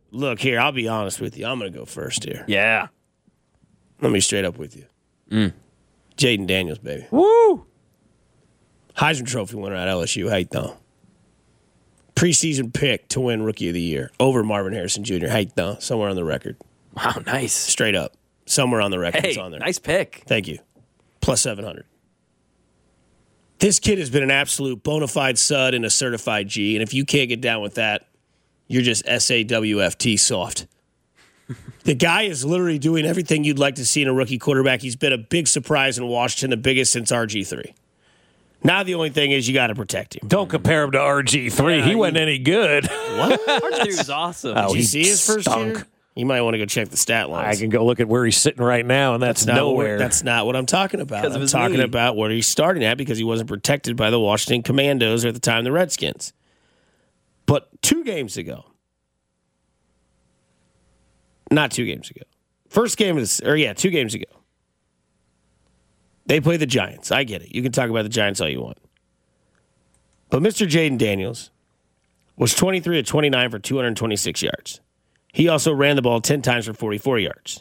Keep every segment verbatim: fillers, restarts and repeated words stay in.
Look, here, I'll be honest with you. I'm going to go first here. Yeah. Let me straight up with you. Mm. Jaden Daniels, baby. Woo! Heisman Trophy winner at L S U. How you doing? Preseason pick to win Rookie of the Year over Marvin Harrison Junior How you doing? Somewhere on the record. Wow, nice. Straight up. Somewhere on the record. Hey, it's on there. nice pick. Thank you. Plus seven hundred. This kid has been an absolute bona fide stud and a certified G, and if you can't get down with that, you're just S A W F T soft. The guy is literally doing everything you'd like to see in a rookie quarterback. He's been a big surprise in Washington, the biggest since R G three. Now the only thing is you got to protect him. Don't compare him to R G three. Yeah, he he- wasn't any good. What? R G three was awesome. Oh, Did you he see his first stunk. year? You might want to go check the stat lines. I can go look at where he's sitting right now, and that's, Not nowhere. what- that's not what I'm talking about. 'Cause of I'm his talking knee. about where he's starting at because he wasn't protected by the Washington Commandos or at the time the Redskins. But two games ago, not two games ago, first game of this, or yeah, two games ago, they play the Giants. I get it. You can talk about the Giants all you want. But Mister Jaden Daniels was twenty-three of twenty-nine for two hundred twenty-six yards. He also ran the ball ten times for forty-four yards.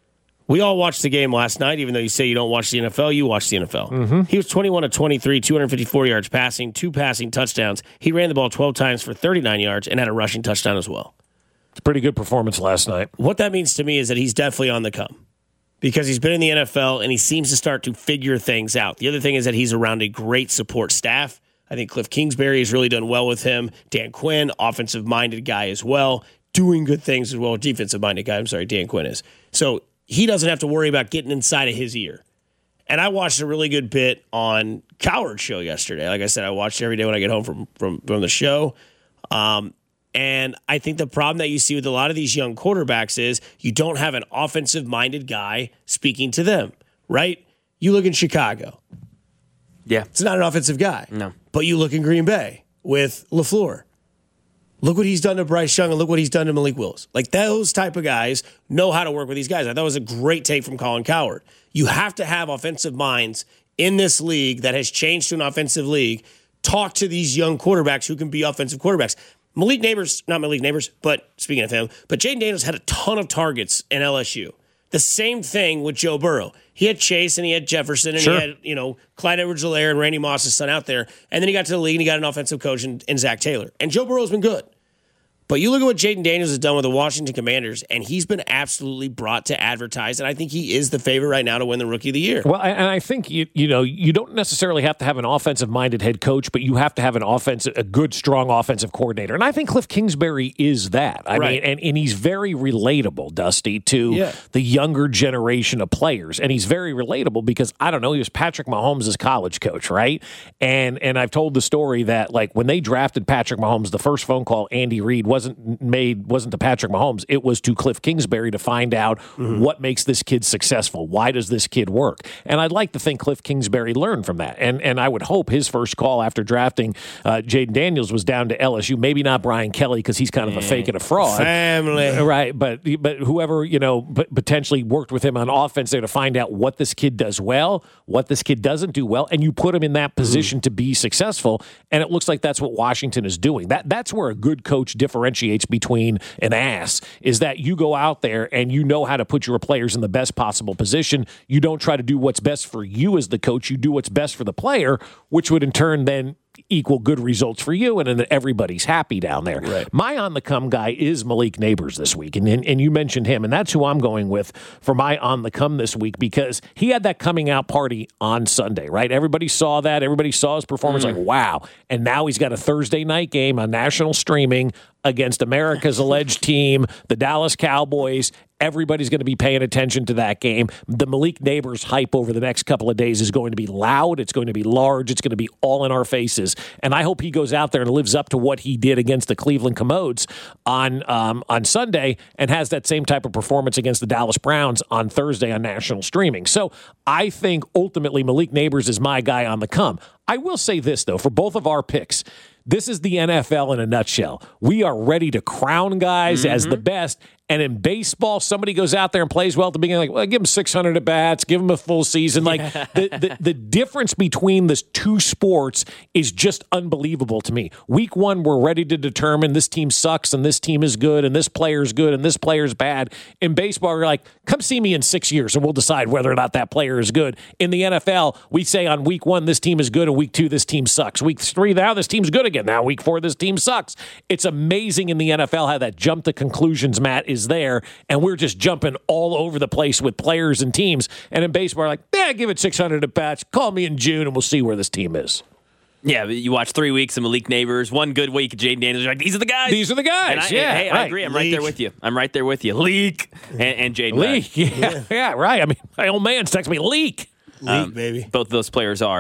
We all watched the game last night, even though you say you don't watch the N F L, you watch the N F L. Mm-hmm. He was twenty-one of twenty-three, two hundred fifty-four yards passing, two passing touchdowns. He ran the ball twelve times for thirty-nine yards and had a rushing touchdown as well. It's a pretty good performance last night. What that means to me is that he's definitely on the come because he's been in the N F L and he seems to start to figure things out. The other thing is that he's around a great support staff. I think Cliff Kingsbury has really done well with him. Dan Quinn, offensive-minded guy as well, doing good things as well. Defensive-minded guy, I'm sorry, Dan Quinn is. So he doesn't have to worry about getting inside of his ear. And I watched a really good bit on Cowherd's show yesterday. Like I said, I watch it every day when I get home from, from, from the show. Um, and I think the problem that you see with a lot of these young quarterbacks is you don't have an offensive-minded guy speaking to them, right? You look in Chicago. Yeah. It's not an offensive guy. No. But you look in Green Bay with LaFleur. Look what he's done to Bryce Young and look what he's done to Malik Willis. Like those type of guys know how to work with these guys. I thought it was a great take from Colin Cowherd. You have to have offensive minds in this league that has changed to an offensive league. Talk to these young quarterbacks who can be offensive quarterbacks. Malik Neighbors, not Malik Neighbors, but speaking of him, but Jaden Daniels had a ton of targets in L S U. The same thing with Joe Burrow. He had Chase and he had Jefferson and Sure. he had, you know, Clyde Edwards-Helaire and Randy Moss's son out there. And then he got to the league and he got an offensive coach in, in Zach Taylor. And Joe Burrow's been good. But you look at what Jaden Daniels has done with the Washington Commanders, and he's been absolutely brought to advertise, and I think he is the favorite right now to win the Rookie of the Year. Well, and I think you you know you don't necessarily have to have an offensive-minded head coach, but you have to have an offensive, a good, strong offensive coordinator. And I think Cliff Kingsbury is that. I Right. mean, and, and he's very relatable, Dusty, to Yeah. the younger generation of players. And he's very relatable because I don't know, he was Patrick Mahomes' college coach, right? And and I've told the story that like when they drafted Patrick Mahomes, the first phone call Andy Reid wasn't made wasn't to Patrick Mahomes, it was to Cliff Kingsbury to find out mm-hmm. what makes this kid successful. Why does this kid work? And I'd like to think Cliff Kingsbury learned from that. And and I would hope his first call after drafting uh, Jaden Daniels was down to L S U. Maybe not Brian Kelly because he's kind of a fake and a fraud. Family. Right, but but whoever, you know, potentially worked with him on offense there to find out what this kid does well, what this kid doesn't do well, and you put him in that position mm. to be successful, and it looks like that's what Washington is doing. That That's where a good coach differentiates between an ass, is that you go out there and you know how to put your players in the best possible position. You don't try to do what's best for you as the coach. You do what's best for the player, which would in turn then equal good results for you, and then everybody's happy down there. Right. My on-the-come guy is Malik Neighbors this week, and, and and you mentioned him, and that's who I'm going with for my on-the-come this week because he had that coming-out party on Sunday, right? Everybody saw that. Everybody saw his performance mm. like, wow. And now he's got a Thursday night game on national streaming against America's alleged team, the Dallas Cowboys. Everybody's going to be paying attention to that game. The Malik Neighbors hype over the next couple of days is going to be loud. It's going to be large. It's going to be all in our faces. And I hope he goes out there and lives up to what he did against the Cleveland Commodes on um, on Sunday and has that same type of performance against the Dallas Browns on Thursday on national streaming. So I think ultimately Malik Neighbors is my guy on the come. I will say this, though, for both of our picks, this is the N F L in a nutshell. We are ready to crown guys mm-hmm. as the best, And in baseball, somebody goes out there and plays well at the beginning, like, well, give him six hundred at bats, give him a full season. Like the, the, the difference between the two sports is just unbelievable to me. Week one, we're ready to determine this team sucks and this team is good and this player's good and this player's bad. In baseball, we're like, come see me in six years and we'll decide whether or not that player is good. In the N F L, we say on week one, this team is good, and week two, this team sucks. Week three, now this team's good again. Now week four, this team sucks. It's amazing in the N F L how that jump to conclusions, Matt, is there, and we're just jumping all over the place with players and teams. And in baseball, we're like, yeah, give it six hundred at bats. Call me in June, and we'll see where this team is. Yeah, you watch three weeks of Malik Neighbors, one good week of Jaden Daniels. You're like, these are the guys. These are the guys. And I, yeah, hey, right. I agree. I'm Leak. right there with you. I'm right there with you. Leak and, and Jaden. Leak. Yeah, yeah, yeah, right. I mean, my old man's texting me, leak. League, Um, baby. Both of those players are.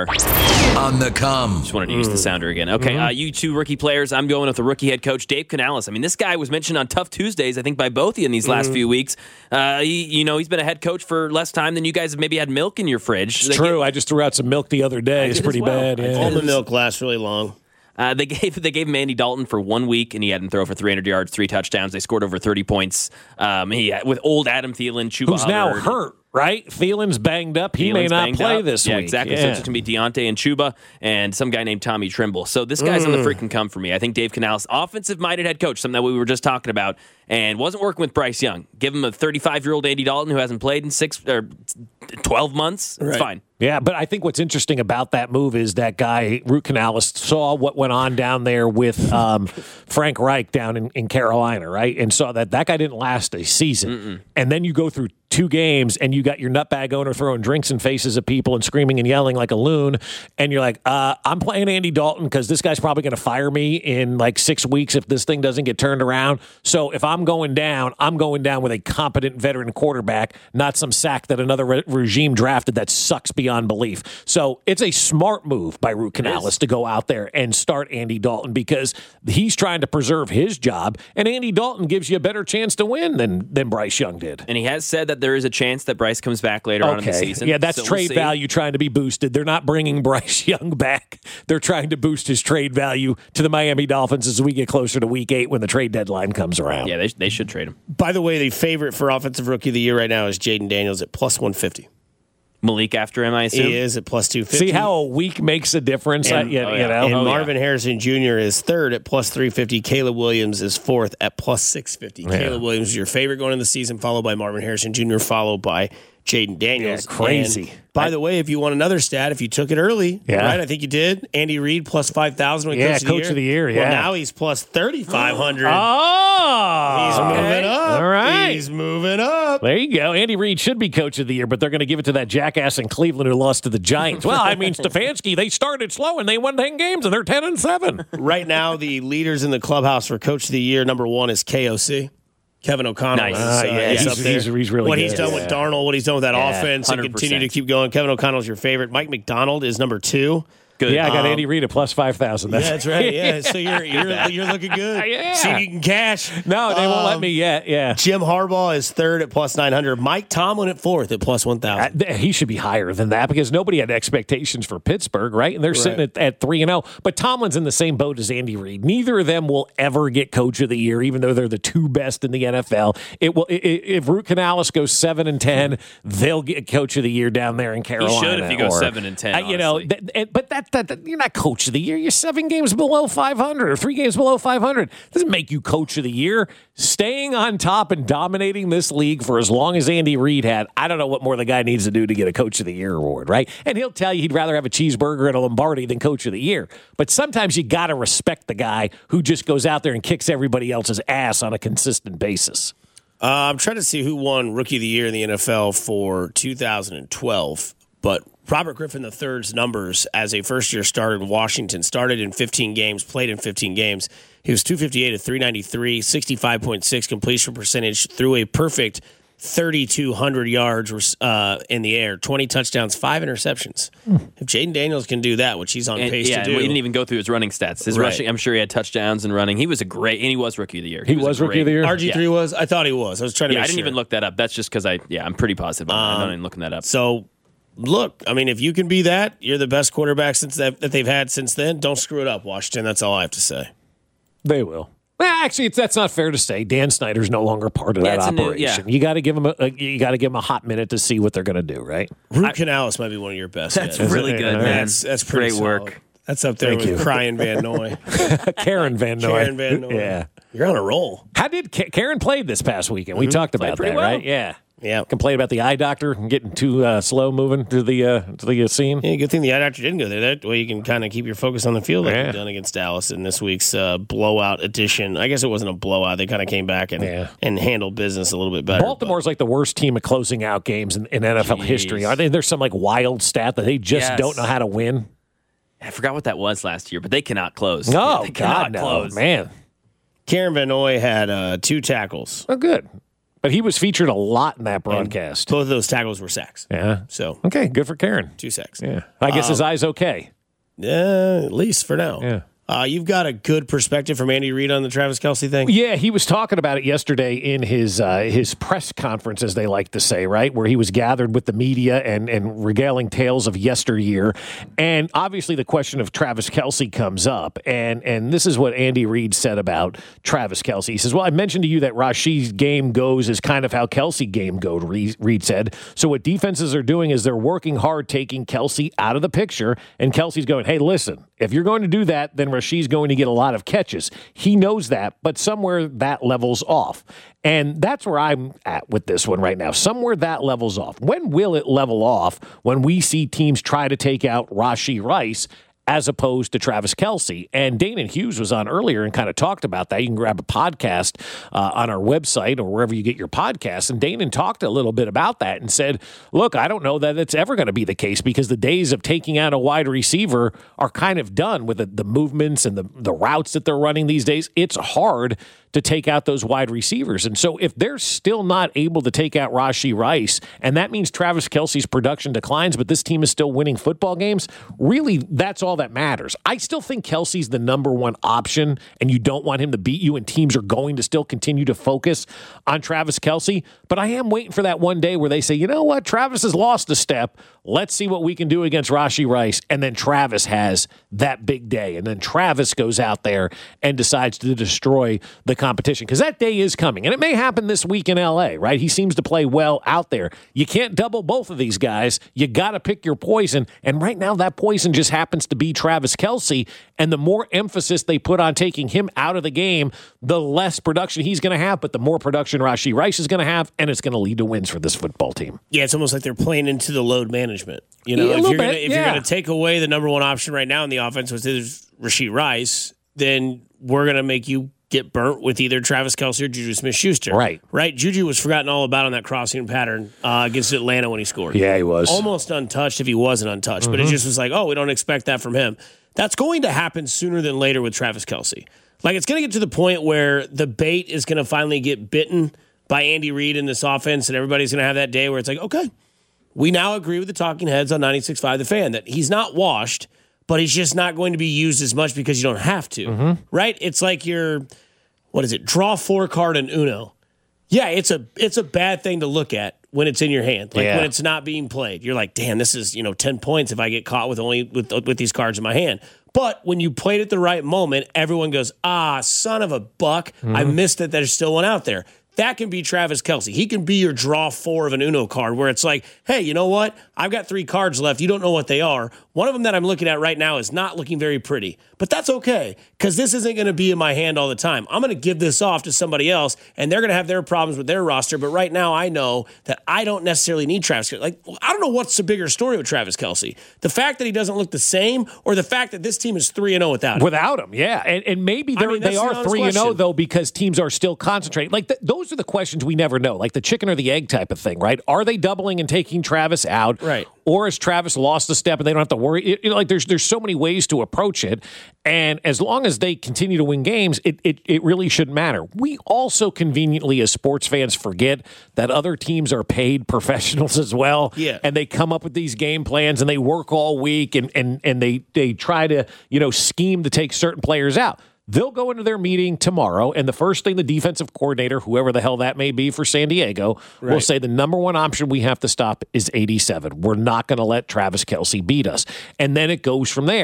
On the come. Just wanted to use the sounder again. Okay, Mm-hmm. uh, you two rookie players. I'm going with the rookie head coach, Dave Canales. I mean, this guy was mentioned on Tough Tuesdays, I think, by both of you in these last Mm-hmm. few weeks. Uh, he, you know, he's been a head coach for less time than you guys have maybe had milk in your fridge. It's They true. gave- I just threw out some milk the other day. It's did as pretty well. bad. I Yeah. Almond milk lasts really long. Uh, they gave they gave him Andy Dalton for one week, and he had him throw for three hundred yards, three touchdowns. They scored over thirty points. Um, he with old Adam Thielen, Chuba Who's now Hubbard. hurt, right? Thielen's banged up. He may Thielen's not banged play up. this yeah, week. exactly. So Yeah. it's going to be Deontay and Chuba and some guy named Tommy Trimble. So this guy's on the freaking come for me. I think Dave Canales, offensive-minded head coach, something that we were just talking about, and wasn't working with Bryce Young. Give him a thirty-five-year-old Andy Dalton who hasn't played in six or twelve months. It's Right. fine. Yeah, but I think what's interesting about that move is that guy, Root Canales, saw what went on down there with um, Frank Reich down in, in Carolina, right? And saw that that guy didn't last a season. Mm-mm. And then you go through two games and you got your nutbag owner throwing drinks in faces of people and screaming and yelling like a loon. And you're like, uh, I'm playing Andy Dalton because this guy's probably going to fire me in like six weeks if this thing doesn't get turned around. So if I'm going down, I'm going down with a competent veteran quarterback, not some sack that another re- regime drafted that sucks beyond belief. So it's a smart move by Root Canales to go out there and start Andy Dalton because he's trying to preserve his job, and Andy Dalton gives you a better chance to win than, than Bryce Young did. And he has said that there is a chance that Bryce comes back later on in the season. Yeah, that's So we'll trade see. value trying to be boosted. They're not bringing Bryce Young back. They're trying to boost his trade value to the Miami Dolphins as we get closer to week eight when the trade deadline comes around. Yeah, they, they should trade him. By the way, the favorite for Offensive Rookie of the Year right now is Jaden Daniels at plus one fifty. Malik after him, I assume. He is at plus two fifty. See how a week makes a difference? And- uh, you, oh, you yeah. know? And Oh, yeah. Marvin Harrison Junior is third at plus three fifty. Caleb Williams is fourth at plus six fifty. Caleb Williams is your favorite going into the season, followed by Marvin Harrison Junior, followed by Jaden Daniels. Yeah, crazy. And by the way, if you want another stat, if you took it early, Yeah. right? I think you did. Andy Reid plus five thousand with Yeah, Coach, of, Coach the of the Year, Well, yeah. now he's plus thirty-five hundred. Oh! He's moving up. All right. He's moving up. There you go. Andy Reid should be Coach of the Year, but they're going to give it to that jackass in Cleveland who lost to the Giants. Well, I mean, Stefanski, they started slow and they won ten games and they're ten and seven. Right now, the leaders in the clubhouse for Coach of the Year, number one is K O C. Kevin O'Connell. Nice. is, Ah, uh, yeah, is he's- up there. he's- he's really what good. he's done with Yeah. Darnold, what he's done with that Yeah, offense, and one hundred percent. continue to keep going. Kevin O'Connell's your favorite. Mike McDonald is number two. Good. Yeah, I got Um, Andy Reid at plus five thousand. Yeah, that's right. Yeah, so you're you're you're looking good. Yeah. See if you can cash. No, they won't let Um, me yet. Yeah. Jim Harbaugh is third at plus nine hundred. Mike Tomlin at fourth at plus one Uh, thousand. th- He should be higher than that because nobody had expectations for Pittsburgh, right? And they're sitting at, at three and zero. But Tomlin's in the same boat as Andy Reid. Neither of them will ever get Coach of the Year, even though they're the two best in the N F L. It will. i- i- If Root Canales goes seven and ten, they'll get Coach of the Year down there in Carolina. should if he goes or- seven and ten, Uh, you know, honestly. th- th- but that, that, that you're not Coach of the Year. You're seven games below five hundred or three games below five hundred. Doesn't make you Coach of the Year. Staying on top and dominating this league for as long as Andy Reid had, I don't know what more the guy needs to do to get a Coach of the Year award, right? And he'll tell you he'd rather have a cheeseburger at a Lombardi than Coach of the Year. But sometimes you got to respect the guy who just goes out there and kicks everybody else's ass on a consistent basis. Uh, I'm trying to see who won Rookie of the Year in the N F L for two thousand twelve, but Robert Griffin the third's numbers as a first-year starter in Washington started in fifteen games, played in fifteen games. He was two fifty-eight at three ninety-three, sixty-five point six completion percentage, threw a perfect thirty-two hundred yards uh, in the air, twenty touchdowns, five interceptions. If Jaden Daniels can do that, which he's on And, pace yeah, to and do, we didn't even go through his running stats. His Right. rushing, I'm sure he had touchdowns and running. He was a great, and he was Rookie of the Year. He was a Rookie of the Year? R G three Yeah. was. I thought he was. I was trying to. Yeah, make I didn't sure. even look that up. That's just because I, yeah, I'm pretty positive. on that. I'm not even looking that up. So, look, I mean, if you can be that, you're the best quarterback since that, that they've had since then. Don't screw it up, Washington. That's all I have to say. They will. Well, actually, it's, that's not fair to say. Dan Snyder's no longer part of Yeah, that it's a new- operation. yeah. You got to give him a, a you got to give him a hot minute to see what they're going to do, right? Root Canales might be one of your best. That's yet. really it? good, All man. right. That's that's pretty Great solid. work. That's up there Thank with you. Crying Van Noy. Karen Van Noy. Karen Van Noy. Yeah. You're on a roll. How did Ka- Karen played this past weekend? We talked about that, pretty well. right? Yeah. Yeah. Complained about the eye doctor and getting too uh, slow moving to the uh, to the uh, scene. Yeah, good thing the eye doctor didn't go there. That way you can kind of keep your focus on the field like Yeah. you've done against Dallas in this week's uh, blowout edition. I guess it wasn't a blowout. They kind of came back and Yeah. and handled business a little bit better. Baltimore's like the worst team at closing out games in, in N F L Jeez. history. Are they? There's some like wild stat that they just Yes. don't know how to win. I forgot what that was last year, but they cannot close. No, they God, cannot no, close. man. But Karen Van Noy had uh, two tackles. Oh, good. But he was featured a lot in that broadcast. Both of those tackles were sacks. Yeah. So Okay, good for Karen. two sacks. Yeah. I guess his eye's okay. Yeah, at least for now. Yeah. Uh, you've got a good perspective from Andy Reid on the Travis Kelce thing. Yeah, he was talking about it yesterday in his uh, his press conference, as they like to say, right, where he was gathered with the media and, and regaling tales of yesteryear. And obviously the question of Travis Kelce comes up. And, and this is what Andy Reid said about Travis Kelce. He says, well, I mentioned to you that Rasheed's game goes is kind of how Kelce game goes, Reid said. So what defenses are doing is they're working hard taking Kelce out of the picture. And Kelce's going, hey, listen, if you're going to do that, then Rasheed's going to get a lot of catches. He knows that, but somewhere that levels off. And that's where I'm at with this one right now. Somewhere that levels off. When will it level off? When we see teams try to take out Rashee Rice as opposed to Travis Kelce. And Dana Hughes was on earlier and kind of talked about that. You can grab a podcast uh, on our website or wherever you get your podcasts. And Dana talked a little bit about that and said, look, I don't know that it's ever going to be the case because the days of taking out a wide receiver are kind of done with the, the movements and the, the routes that they're running these days. It's hard to take out those wide receivers. And so if they're still not able to take out Rashee Rice, and that means Travis Kelce's production declines, but this team is still winning football games, really, that's all that matters. I still think Kelce's the number one option, and you don't want him to beat you, and teams are going to still continue to focus on Travis Kelce. But I am waiting for that one day where they say, you know what, Travis has lost a step. Let's see what we can do against Rashee Rice. And then Travis has that big day. And then Travis goes out there and decides to destroy the competition. Because that day is coming. And it may happen this week in L A, right? He seems to play well out there. You can't double both of these guys. You got to pick your poison. And right now, that poison just happens to be Travis Kelce. And the more emphasis they put on taking him out of the game, the less production he's going to have. But the more production Rashee Rice is going to have. And it's going to lead to wins for this football team. Yeah, it's almost like they're playing into the load management. You know, Yeah, a if little you're gonna bit, if yeah. you're gonna take away the number one option right now in the offense, which is Rashee Rice, then we're gonna make you get burnt with either Travis Kelce or Juju Smith-Schuster. Right. Right. Juju was forgotten all about on that crossing pattern uh, against Atlanta when he scored. Yeah, he was. Almost untouched if he wasn't untouched, Mm-hmm. but it just was like, oh, we don't expect that from him. That's going to happen sooner than later with Travis Kelce. Like, it's going to get to the point where the bait is going to finally get bitten by Andy Reid in this offense, and everybody's going to have that day where it's like, okay, we now agree with the talking heads on ninety-six point five The Fan that he's not washed, but he's just not going to be used as much because you don't have to, Mm-hmm. right? It's like your, what is it, draw four card in Uno. Yeah, it's a it's a bad thing to look at when it's in your hand, like Yeah. when it's not being played. You're like, damn, this is you know ten points if I get caught with only with with these cards in my hand. But when you played at the right moment, everyone goes, ah, son of a buck, I missed it. There's still one out there. That can be Travis Kelce. He can be your draw four of an Uno card where it's like, hey, you know what? I've got three cards left. You don't know what they are. One of them that I'm looking at right now is not looking very pretty, but that's okay because this isn't going to be in my hand all the time. I'm going to give this off to somebody else, and they're going to have their problems with their roster. But right now, I know that I don't necessarily need Travis Kelce. Like, I don't know what's the bigger story with Travis Kelce: the fact that he doesn't look the same, or the fact that this team is three and zero without him. Without him, yeah. And, and maybe they're, mean, they that's the are honest three and oh, question. though, because teams are still concentrating. Like, th- those are the questions we never know, like the chicken or the egg type of thing, right? Are they doubling and taking Travis out? Right. Or has Travis lost a step and they don't have to worry? It, you know, like, there's there's so many ways to approach it. And as long as they continue to win games, it, it, it really shouldn't matter. We also conveniently, as sports fans, forget that other teams are paid professionals as well. Yeah. And they come up with these game plans and they work all week and, and, and they, they try to, you know, scheme to take certain players out. They'll go into their meeting tomorrow, and the first thing the defensive coordinator, whoever the hell that may be for San Diego, will Right. say the number one option we have to stop is eighty-seven. We're not going to let Travis Kelce beat us. And then it goes from there.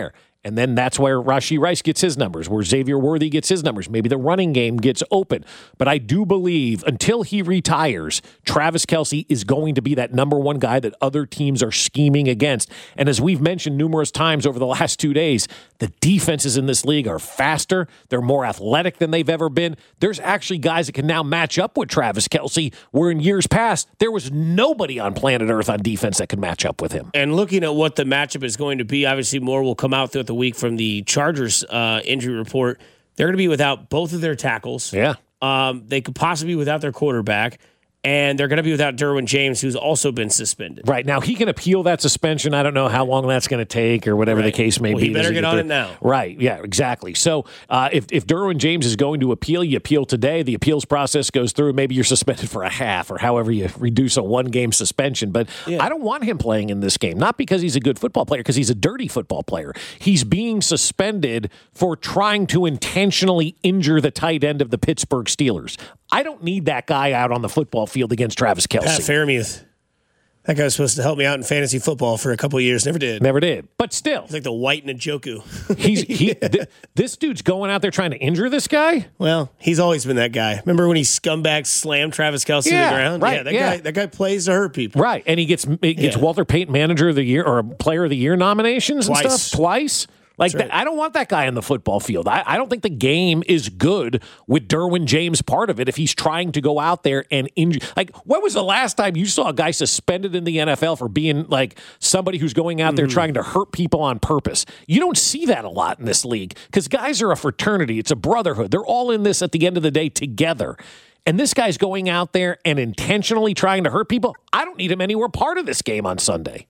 And then that's where Rashee Rice gets his numbers, where Xavier Worthy gets his numbers. Maybe the running game gets open. But I do believe until he retires, Travis Kelce is going to be that number one guy that other teams are scheming against. And as we've mentioned numerous times over the last two days, the defenses in this league are faster. They're more athletic than they've ever been. There's actually guys that can now match up with Travis Kelce, where in years past, there was nobody on planet Earth on defense that could match up with him. And looking at what the matchup is going to be, obviously more will come out throughout the week from the Chargers uh, injury report. They're going to be without both of their tackles. Yeah. Um, they could possibly be without their quarterback. And they're going to be without Derwin James, who's also been suspended. Right. Now, he can appeal that suspension. I don't know how long that's going to take or whatever right. the case may well, be. He better Does get he on there? it now. Right. Yeah, exactly. So uh, if, if Derwin James is going to appeal, you appeal today. The appeals process goes through. Maybe you're suspended for a half or however you reduce a one-game suspension. But yeah. I don't want him playing in this game. Not because he's a good football player, because he's a dirty football player. He's being suspended for trying to intentionally injure the tight end of the Pittsburgh Steelers. I don't need that guy out on the football field against Travis Kelce. Pat Fairmuth. That guy was supposed to help me out in fantasy football for a couple of years. Never did. Never did. But still. It's like the White Njoku. he's he. Th- this dude's going out there trying to injure this guy? Well, he's always been that guy. Remember when he scumbag slammed Travis Kelce yeah, to the ground? Right, yeah, that yeah. guy that guy plays to hurt people. Right. And he gets he gets Yeah. Walter Payton Manager of the Year or Player of the Year nominations Twice. and stuff twice. Like Right. that, I don't want that guy in the football field. I, I don't think the game is good with Derwin James part of it if he's trying to go out there and injure. Like, when was the last time you saw a guy suspended in the N F L for being like somebody who's going out there mm. trying to hurt people on purpose? You don't see that a lot in this league because guys are a fraternity. It's a brotherhood. They're all in this at the end of the day together. And this guy's going out there and intentionally trying to hurt people. I don't need him anywhere part of this game on Sunday.